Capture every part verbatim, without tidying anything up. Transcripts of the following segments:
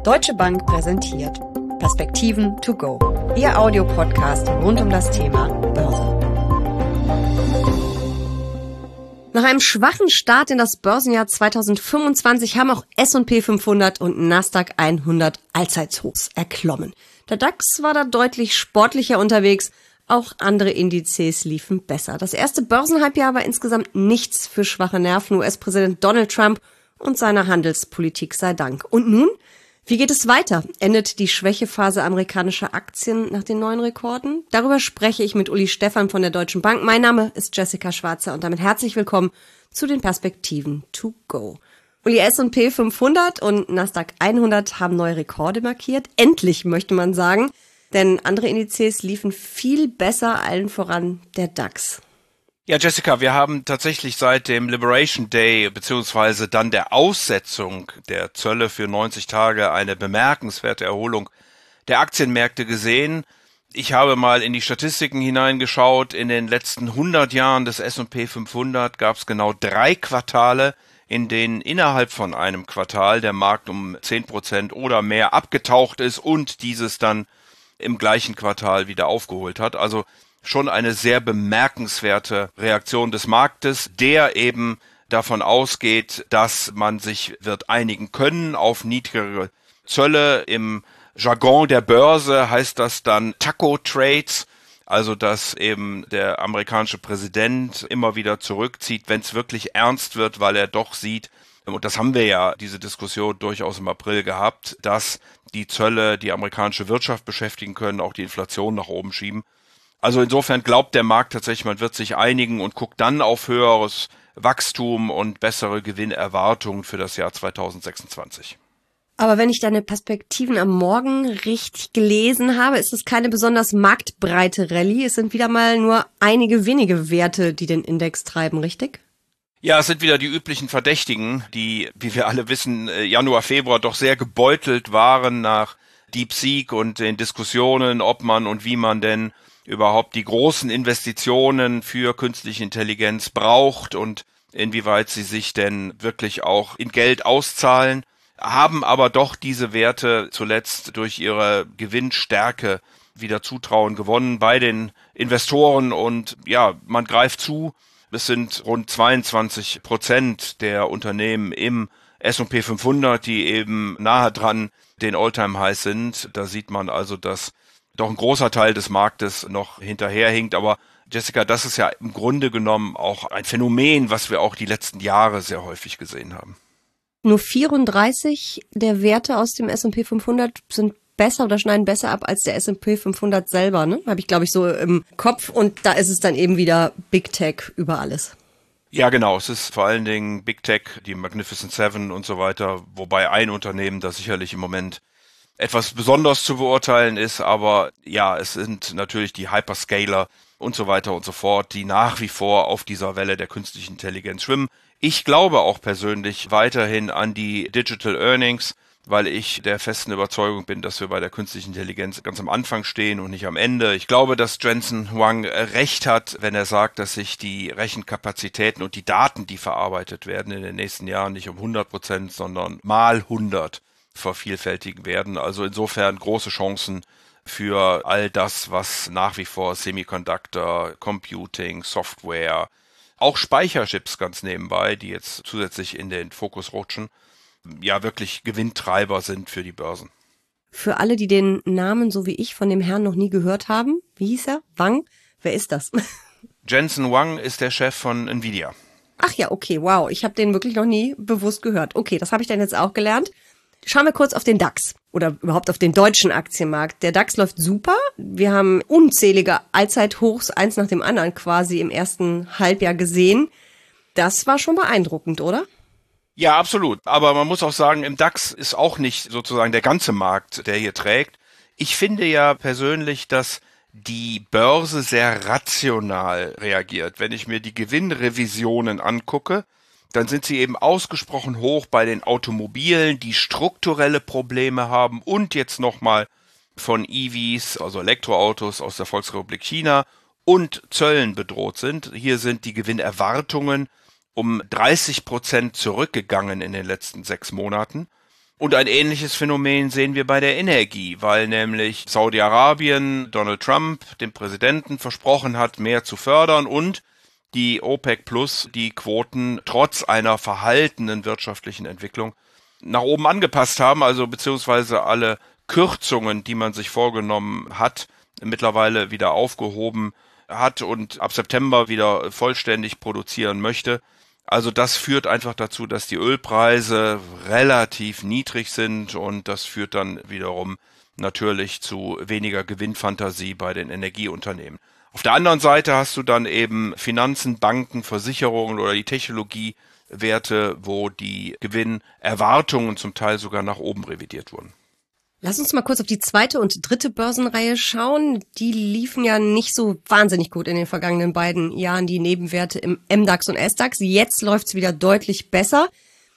Deutsche Bank präsentiert Perspektiven to go, Ihr Audiopodcast rund um das Thema Börse. Nach einem schwachen Start in das Börsenjahr zweitausendfünfundzwanzig haben auch S und P fünfhundert und Nasdaq hundert Allzeithochs erklommen. Der DAX war da deutlich sportlicher unterwegs, auch andere Indizes liefen besser. Das erste Börsenhalbjahr war insgesamt nichts für schwache Nerven. U S-Präsident Donald Trump und seiner Handelspolitik sei Dank. Und nun? Wie geht es weiter? Endet die Schwächephase amerikanischer Aktien nach den neuen Rekorden? Darüber spreche ich mit Uli Stephan von der Deutschen Bank. Mein Name ist Jessica Schwarzer und damit herzlich willkommen zu den Perspektiven to go. Uli, S und P fünfhundert und Nasdaq hundert haben neue Rekorde markiert. Endlich, möchte man sagen, denn andere Indizes liefen viel besser, allen voran der DAX. Ja, Jessica, wir haben tatsächlich seit dem Liberation Day beziehungsweise dann der Aussetzung der Zölle für neunzig Tage eine bemerkenswerte Erholung der Aktienmärkte gesehen. Ich habe mal in die Statistiken hineingeschaut. In den letzten hundert Jahren des S und P fünfhundert gab es genau drei Quartale, in denen innerhalb von einem Quartal der Markt um zehn Prozent oder mehr abgetaucht ist und dieses dann im gleichen Quartal wieder aufgeholt hat. Also schon eine sehr bemerkenswerte Reaktion des Marktes, der eben davon ausgeht, dass man sich wird einigen können auf niedrigere Zölle. Im Jargon der Börse heißt das dann Taco Trades, also dass eben der amerikanische Präsident immer wieder zurückzieht, wenn es wirklich ernst wird, weil er doch sieht, und das haben wir ja, diese Diskussion durchaus im April gehabt, dass die Zölle die amerikanische Wirtschaft beschäftigen können, auch die Inflation nach oben schieben. Also insofern glaubt der Markt tatsächlich, man wird sich einigen und guckt dann auf höheres Wachstum und bessere Gewinnerwartungen für das Jahr zweitausendsechsundzwanzig. Aber wenn ich deine Perspektiven am Morgen richtig gelesen habe, ist es keine besonders marktbreite Rallye. Es sind wieder mal nur einige wenige Werte, die den Index treiben, richtig? Ja, es sind wieder die üblichen Verdächtigen, die, wie wir alle wissen, Januar, Februar doch sehr gebeutelt waren nach DeepSeek und den Diskussionen, ob man und wie man denn überhaupt die großen Investitionen für künstliche Intelligenz braucht und inwieweit sie sich denn wirklich auch in Geld auszahlen, haben aber doch diese Werte zuletzt durch ihre Gewinnstärke wieder Zutrauen gewonnen bei den Investoren und ja, man greift zu. Es sind rund zweiundzwanzig Prozent der Unternehmen im S und P fünfhundert, die eben nahe dran den All-Time-Highs sind. Da sieht man also, dass doch ein großer Teil des Marktes noch hinterherhinkt. Aber Jessica, das ist ja im Grunde genommen auch ein Phänomen, was wir auch die letzten Jahre sehr häufig gesehen haben. Nur vierunddreißig der Werte aus dem S und P fünfhundert sind besser oder schneiden besser ab als der S und P fünfhundert selber, ne? Habe ich, glaube ich, so im Kopf. Und da ist es dann eben wieder Big Tech über alles. Ja, genau. Es ist vor allen Dingen Big Tech, die Magnificent Seven und so weiter. Wobei ein Unternehmen da sicherlich im Moment etwas besonders zu beurteilen ist. Aber ja, es sind natürlich die Hyperscaler und so weiter und so fort, die nach wie vor auf dieser Welle der künstlichen Intelligenz schwimmen. Ich glaube auch persönlich weiterhin an die Digital Earnings, weil ich der festen Überzeugung bin, dass wir bei der künstlichen Intelligenz ganz am Anfang stehen und nicht am Ende. Ich glaube, dass Jensen Huang recht hat, wenn er sagt, dass sich die Rechenkapazitäten und die Daten, die verarbeitet werden in den nächsten Jahren nicht um hundert Prozent, sondern mal hundert vervielfältigen werden. Also insofern große Chancen für all das, was nach wie vor Semiconductor, Computing, Software, auch Speicherchips ganz nebenbei, die jetzt zusätzlich in den Fokus rutschen, ja wirklich Gewinntreiber sind für die Börsen. Für alle, die den Namen, so wie ich, von dem Herrn noch nie gehört haben, wie hieß er? Wang? Wer ist das? Jensen Huang ist der Chef von Nvidia. Ach ja, okay, wow. Ich habe den wirklich noch nie bewusst gehört. Okay, das habe ich dann jetzt auch gelernt. Schauen wir kurz auf den DAX oder überhaupt auf den deutschen Aktienmarkt. Der DAX läuft super. Wir haben unzählige Allzeithochs, eins nach dem anderen quasi im ersten Halbjahr gesehen. Das war schon beeindruckend, oder? Ja, absolut. Aber man muss auch sagen, im DAX ist auch nicht sozusagen der ganze Markt, der hier trägt. Ich finde ja persönlich, dass die Börse sehr rational reagiert. Wenn ich mir die Gewinnrevisionen angucke, dann sind sie eben ausgesprochen hoch bei den Automobilen, die strukturelle Probleme haben und jetzt nochmal von E Vs, also Elektroautos aus der Volksrepublik China und Zöllen bedroht sind. Hier sind die Gewinnerwartungen um dreißig Prozent zurückgegangen in den letzten sechs Monaten. Und ein ähnliches Phänomen sehen wir bei der Energie, weil nämlich Saudi-Arabien Donald Trump, dem Präsidenten, versprochen hat, mehr zu fördern und die OPEC Plus die Quoten trotz einer verhaltenen wirtschaftlichen Entwicklung nach oben angepasst haben, also beziehungsweise alle Kürzungen, die man sich vorgenommen hat, mittlerweile wieder aufgehoben hat und ab September wieder vollständig produzieren möchte. Also das führt einfach dazu, dass die Ölpreise relativ niedrig sind und das führt dann wiederum natürlich zu weniger Gewinnfantasie bei den Energieunternehmen. Auf der anderen Seite hast du dann eben Finanzen, Banken, Versicherungen oder die Technologiewerte, wo die Gewinnerwartungen zum Teil sogar nach oben revidiert wurden. Lass uns mal kurz auf die zweite und dritte Börsenreihe schauen. Die liefen ja nicht so wahnsinnig gut in den vergangenen beiden Jahren, die Nebenwerte im M DAX und S DAX. Jetzt läuft's wieder deutlich besser.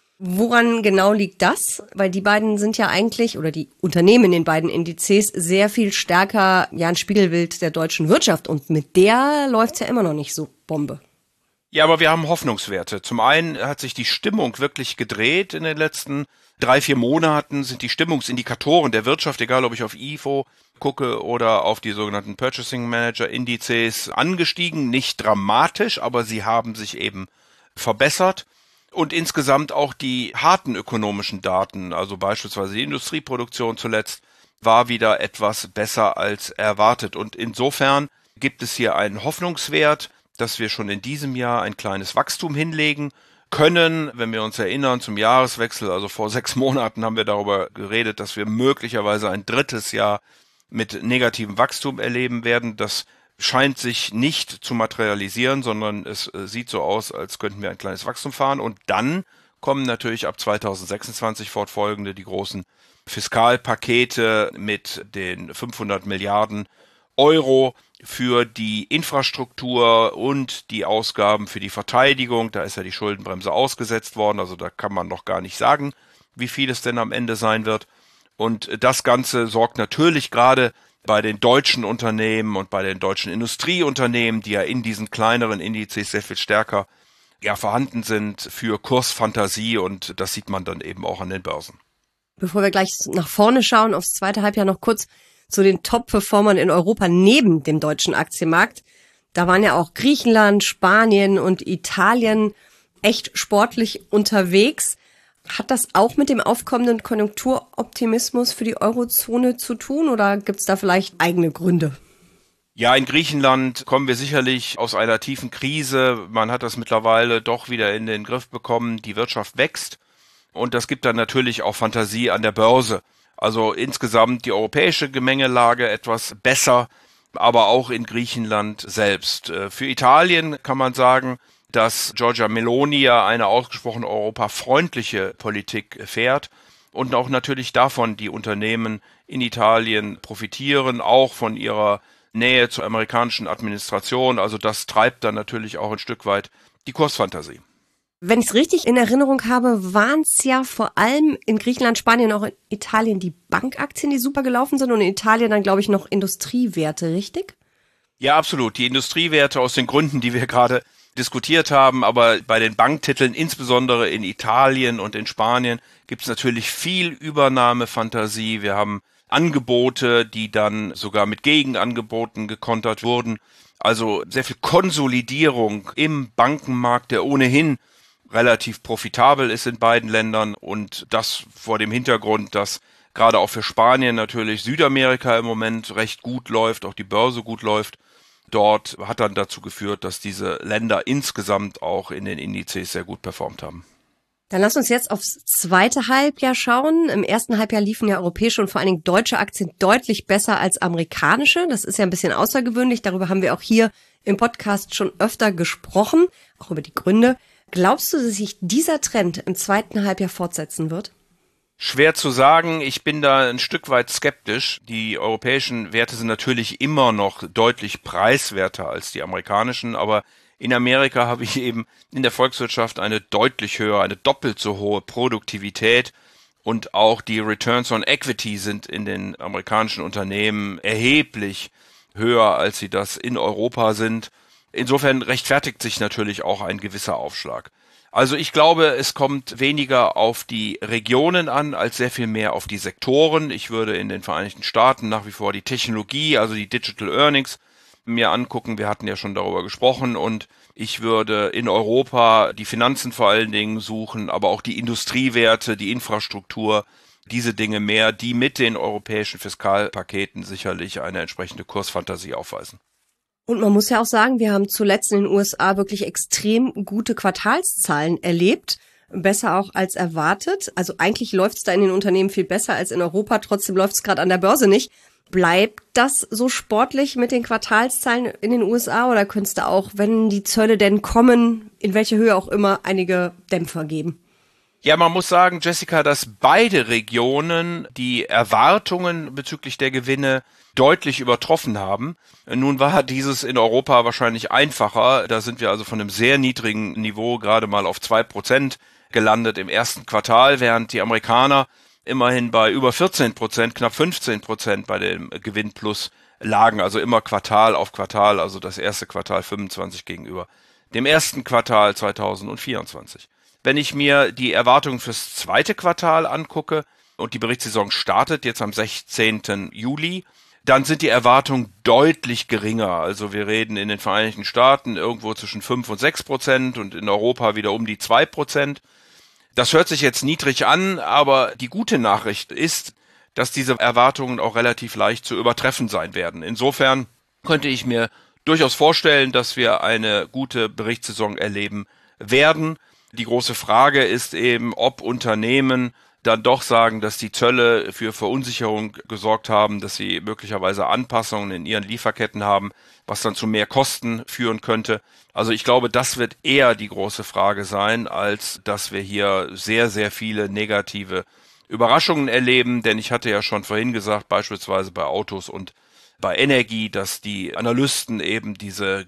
Woran genau liegt das? Weil die beiden sind ja eigentlich, oder die Unternehmen in den beiden Indizes, sehr viel stärker ja ein Spiegelbild der deutschen Wirtschaft. Und mit der läuft's ja immer noch nicht so Bombe. Ja, aber wir haben Hoffnungswerte. Zum einen hat sich die Stimmung wirklich gedreht in den letzten drei, vier Monaten, sind die Stimmungsindikatoren der Wirtschaft, egal ob ich auf I F O gucke oder auf die sogenannten Purchasing Manager Indizes, angestiegen. Nicht dramatisch, aber sie haben sich eben verbessert. Und insgesamt auch die harten ökonomischen Daten, also beispielsweise die Industrieproduktion zuletzt, war wieder etwas besser als erwartet. Und insofern gibt es hier einen Hoffnungswert, dass wir schon in diesem Jahr ein kleines Wachstum hinlegen können. Wenn wir uns erinnern zum Jahreswechsel, also vor sechs Monaten haben wir darüber geredet, dass wir möglicherweise ein drittes Jahr mit negativem Wachstum erleben werden. Das scheint sich nicht zu materialisieren, sondern es sieht so aus, als könnten wir ein kleines Wachstum fahren. Und dann kommen natürlich ab zweitausendsechsundzwanzig fortfolgende die großen Fiskalpakete mit den fünfhundert Milliarden Euro für die Infrastruktur und die Ausgaben für die Verteidigung. Da ist ja die Schuldenbremse ausgesetzt worden, also da kann man noch gar nicht sagen, wie viel es denn am Ende sein wird. Und das Ganze sorgt natürlich gerade bei den deutschen Unternehmen und bei den deutschen Industrieunternehmen, die ja in diesen kleineren Indizes sehr viel stärker ja, vorhanden sind, für Kursfantasie, und das sieht man dann eben auch an den Börsen. Bevor wir gleich nach vorne schauen, aufs zweite Halbjahr noch kurz zu den Top-Performern in Europa neben dem deutschen Aktienmarkt. Da waren ja auch Griechenland, Spanien und Italien echt sportlich unterwegs. Hat das auch mit dem aufkommenden Konjunkturoptimismus für die Eurozone zu tun oder gibt's da vielleicht eigene Gründe? Ja, in Griechenland kommen wir sicherlich aus einer tiefen Krise. Man hat das mittlerweile doch wieder in den Griff bekommen. Die Wirtschaft wächst und das gibt dann natürlich auch Fantasie an der Börse. Also insgesamt die europäische Gemengelage etwas besser, aber auch in Griechenland selbst. Für Italien kann man sagen, dass Giorgia Meloni ja eine ausgesprochen europafreundliche Politik fährt und auch natürlich davon die Unternehmen in Italien profitieren, auch von ihrer Nähe zur amerikanischen Administration. Also das treibt dann natürlich auch ein Stück weit die Kursfantasie. Wenn ich es richtig in Erinnerung habe, waren es ja vor allem in Griechenland, Spanien, auch in Italien die Bankaktien, die super gelaufen sind und in Italien dann, glaube ich, noch Industriewerte, richtig? Ja, absolut. Die Industriewerte aus den Gründen, die wir gerade diskutiert haben, aber bei den Banktiteln, insbesondere in Italien und in Spanien, gibt es natürlich viel Übernahmefantasie. Wir haben Angebote, die dann sogar mit Gegenangeboten gekontert wurden. Also sehr viel Konsolidierung im Bankenmarkt, der ohnehin relativ profitabel ist in beiden Ländern, und das vor dem Hintergrund, dass gerade auch für Spanien natürlich Südamerika im Moment recht gut läuft, auch die Börse gut läuft. Dort hat dann dazu geführt, dass diese Länder insgesamt auch in den Indizes sehr gut performt haben. Dann lass uns jetzt aufs zweite Halbjahr schauen. Im ersten Halbjahr liefen ja europäische und vor allen Dingen deutsche Aktien deutlich besser als amerikanische. Das ist ja ein bisschen außergewöhnlich. Darüber haben wir auch hier im Podcast schon öfter gesprochen, auch über die Gründe. Glaubst du, dass sich dieser Trend im zweiten Halbjahr fortsetzen wird? Schwer zu sagen. Ich bin da ein Stück weit skeptisch. Die europäischen Werte sind natürlich immer noch deutlich preiswerter als die amerikanischen, aber in Amerika habe ich eben in der Volkswirtschaft eine deutlich höhere, eine doppelt so hohe Produktivität, und auch die Returns on Equity sind in den amerikanischen Unternehmen erheblich höher, als sie das in Europa sind. Insofern rechtfertigt sich natürlich auch ein gewisser Aufschlag. Also ich glaube, es kommt weniger auf die Regionen an, als sehr viel mehr auf die Sektoren. Ich würde in den Vereinigten Staaten nach wie vor die Technologie, also die Digital Earnings, mir angucken. Wir hatten ja schon darüber gesprochen. Und ich würde in Europa die Finanzen vor allen Dingen suchen, aber auch die Industriewerte, die Infrastruktur, diese Dinge mehr, die mit den europäischen Fiskalpaketen sicherlich eine entsprechende Kursfantasie aufweisen. Und man muss ja auch sagen, wir haben zuletzt in den U S A wirklich extrem gute Quartalszahlen erlebt. Besser auch als erwartet. Also eigentlich läuft es da in den Unternehmen viel besser als in Europa. Trotzdem läuft es gerade an der Börse nicht. Bleibt das so sportlich mit den Quartalszahlen in den U S A oder könnte es da auch, wenn die Zölle denn kommen, in welche Höhe auch immer, einige Dämpfer geben? Ja, man muss sagen, Jessica, dass beide Regionen die Erwartungen bezüglich der Gewinne deutlich übertroffen haben. Nun war dieses in Europa wahrscheinlich einfacher. Da sind wir also von einem sehr niedrigen Niveau gerade mal auf zwei Prozent gelandet im ersten Quartal, während die Amerikaner immerhin bei über vierzehn Prozent, knapp fünfzehn Prozent bei dem Gewinn plus lagen. Also immer Quartal auf Quartal, also das erste Quartal fünfundzwanzig gegenüber dem ersten Quartal zweitausendvierundzwanzig. Wenn ich mir die Erwartungen fürs zweite Quartal angucke und die Berichtssaison startet jetzt am sechzehnten Juli, dann sind die Erwartungen deutlich geringer. Also wir reden in den Vereinigten Staaten irgendwo zwischen fünf und sechs Prozent und in Europa wieder um die zwei Prozent. Das hört sich jetzt niedrig an, aber die gute Nachricht ist, dass diese Erwartungen auch relativ leicht zu übertreffen sein werden. Insofern könnte ich mir durchaus vorstellen, dass wir eine gute Berichtssaison erleben werden. Die große Frage ist eben, ob Unternehmen dann doch sagen, dass die Zölle für Verunsicherung gesorgt haben, dass sie möglicherweise Anpassungen in ihren Lieferketten haben, was dann zu mehr Kosten führen könnte. Also ich glaube, das wird eher die große Frage sein, als dass wir hier sehr, sehr viele negative Überraschungen erleben. Denn ich hatte ja schon vorhin gesagt, beispielsweise bei Autos und bei Energie, dass die Analysten eben diese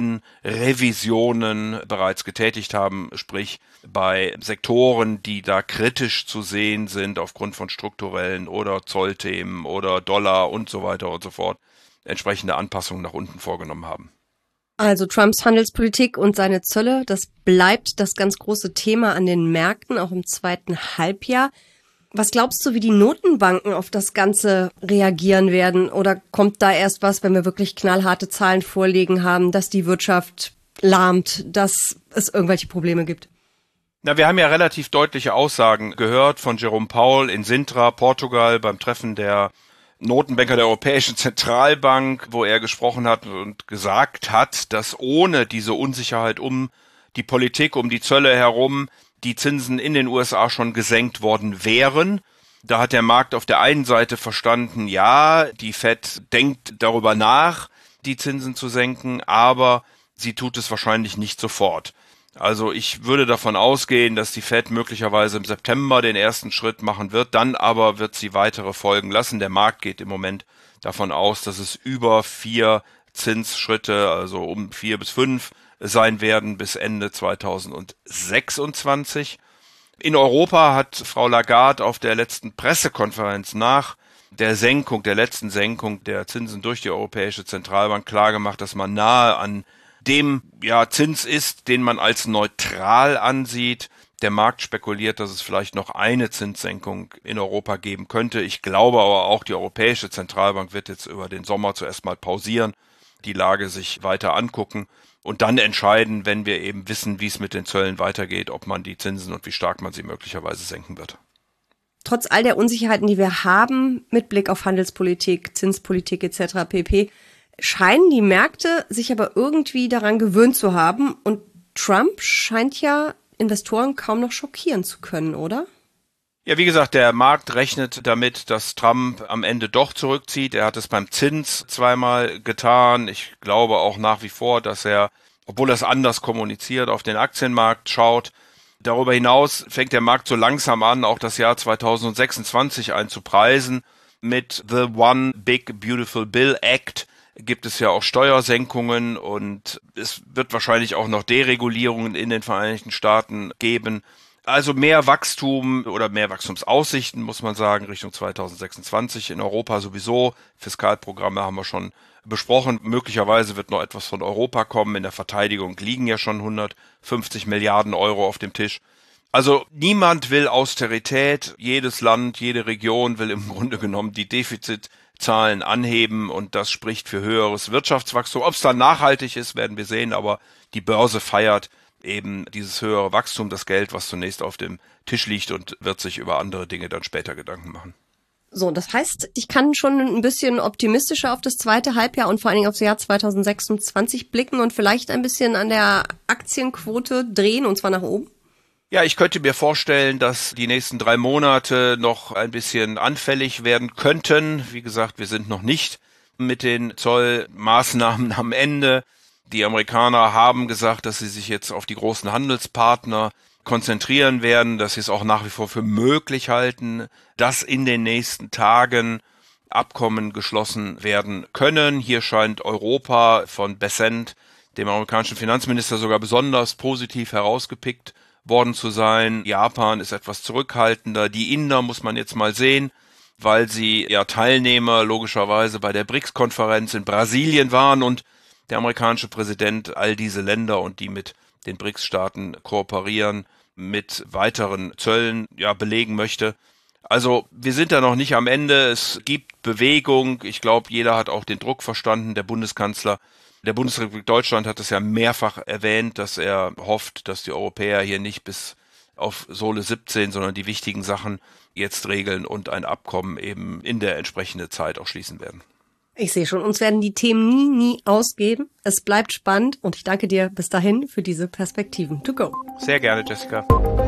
Gewinnrevisionen bereits getätigt haben, sprich bei Sektoren, die da kritisch zu sehen sind aufgrund von strukturellen oder Zollthemen oder Dollar und so weiter und so fort, entsprechende Anpassungen nach unten vorgenommen haben. Also Trumps Handelspolitik und seine Zölle, das bleibt das ganz große Thema an den Märkten, auch im zweiten Halbjahr. Was glaubst du, wie die Notenbanken auf das Ganze reagieren werden? Oder kommt da erst was, wenn wir wirklich knallharte Zahlen vorliegen haben, dass die Wirtschaft lahmt, dass es irgendwelche Probleme gibt? Na, wir haben ja relativ deutliche Aussagen gehört von Jerome Powell in Sintra, Portugal, beim Treffen der Notenbanker der Europäischen Zentralbank, wo er gesprochen hat und gesagt hat, dass ohne diese Unsicherheit um die Politik, um die Zölle herum, die Zinsen in den U S A schon gesenkt worden wären. Da hat der Markt auf der einen Seite verstanden, ja, die Fed denkt darüber nach, die Zinsen zu senken, aber sie tut es wahrscheinlich nicht sofort. Also ich würde davon ausgehen, dass die Fed möglicherweise im September den ersten Schritt machen wird, dann aber wird sie weitere folgen lassen. Der Markt geht im Moment davon aus, dass es über vier Zinsschritte, also um vier bis fünf sein werden bis Ende zweitausendsechsundzwanzig. In Europa hat Frau Lagarde auf der letzten Pressekonferenz nach der Senkung, der letzten Senkung der Zinsen durch die Europäische Zentralbank klargemacht, dass man nahe an dem ja, Zins ist, den man als neutral ansieht. Der Markt spekuliert, dass es vielleicht noch eine Zinssenkung in Europa geben könnte. Ich glaube aber auch, die Europäische Zentralbank wird jetzt über den Sommer zuerst mal pausieren, die Lage sich weiter angucken und dann entscheiden, wenn wir eben wissen, wie es mit den Zöllen weitergeht, ob man die Zinsen und wie stark man sie möglicherweise senken wird. Trotz all der Unsicherheiten, die wir haben, mit Blick auf Handelspolitik, Zinspolitik et cetera pp., scheinen die Märkte sich aber irgendwie daran gewöhnt zu haben. Und Trump scheint ja Investoren kaum noch schockieren zu können, oder? Ja, wie gesagt, der Markt rechnet damit, dass Trump am Ende doch zurückzieht. Er hat es beim Zins zweimal getan. Ich glaube auch nach wie vor, dass er, obwohl er es anders kommuniziert, auf den Aktienmarkt schaut. Darüber hinaus fängt der Markt so langsam an, auch das Jahr zweitausendsechsundzwanzig einzupreisen. Mit The One Big Beautiful Bill Act gibt es ja auch Steuersenkungen und es wird wahrscheinlich auch noch Deregulierungen in den Vereinigten Staaten geben. Also mehr Wachstum oder mehr Wachstumsaussichten, muss man sagen, Richtung zweitausendsechsundzwanzig. In Europa sowieso. Fiskalprogramme haben wir schon besprochen. Möglicherweise wird noch etwas von Europa kommen. In der Verteidigung liegen ja schon hundertfünfzig Milliarden Euro auf dem Tisch. Also niemand will Austerität. Jedes Land, jede Region will im Grunde genommen die Defizitzahlen anheben und das spricht für höheres Wirtschaftswachstum. Ob es dann nachhaltig ist, werden wir sehen, aber die Börse feiert eben dieses höhere Wachstum, das Geld, was zunächst auf dem Tisch liegt und wird sich über andere Dinge dann später Gedanken machen. So, das heißt, ich kann schon ein bisschen optimistischer auf das zweite Halbjahr und vor allen Dingen aufs Jahr zweitausendsechsundzwanzig blicken und vielleicht ein bisschen an der Aktienquote drehen, und zwar nach oben. Ja, ich könnte mir vorstellen, dass die nächsten drei Monate noch ein bisschen anfällig werden könnten. Wie gesagt, wir sind noch nicht mit den Zollmaßnahmen am Ende. Die Amerikaner haben gesagt, dass sie sich jetzt auf die großen Handelspartner konzentrieren werden, dass sie es auch nach wie vor für möglich halten, dass in den nächsten Tagen Abkommen geschlossen werden können. Hier scheint Europa von Bessent, dem amerikanischen Finanzminister, sogar besonders positiv herausgepickt worden zu sein. Japan ist etwas zurückhaltender. Die Inder muss man jetzt mal sehen, weil sie ja Teilnehmer logischerweise bei der B R I C S-Konferenz in Brasilien waren und der amerikanische Präsident all diese Länder und die mit den B R I C S-Staaten kooperieren, mit weiteren Zöllen ja belegen möchte. Also wir sind da noch nicht am Ende. Es gibt Bewegung. Ich glaube, jeder hat auch den Druck verstanden. Der Bundeskanzler der Bundesrepublik Deutschland hat es ja mehrfach erwähnt, dass er hofft, dass die Europäer hier nicht bis auf Sohle siebzehn, sondern die wichtigen Sachen jetzt regeln und ein Abkommen eben in der entsprechenden Zeit auch schließen werden. Ich sehe schon, uns werden die Themen nie, nie ausgeben. Es bleibt spannend und ich danke dir bis dahin für diese Perspektiven to go. Sehr gerne, Jessica.